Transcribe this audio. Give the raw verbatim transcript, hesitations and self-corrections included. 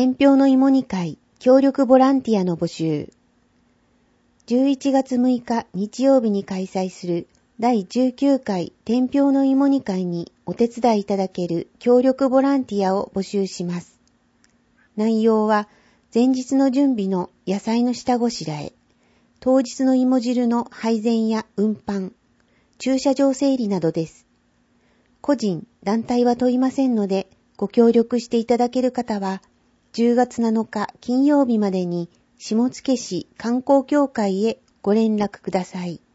天平の芋煮会協力ボランティアの募集。じゅういちがつむいか日曜日に開催するだいじゅうきゅうかい天平の芋煮会にお手伝いいただける協力ボランティアを募集します。内容は前日の準備の野菜の下ごしらえ、当日の芋汁の配膳や運搬、駐車場整理などです。個人、団体は問いませんので、ご協力していただける方は、じゅうがつなのか金曜日までに下野市観光協会へご連絡ください。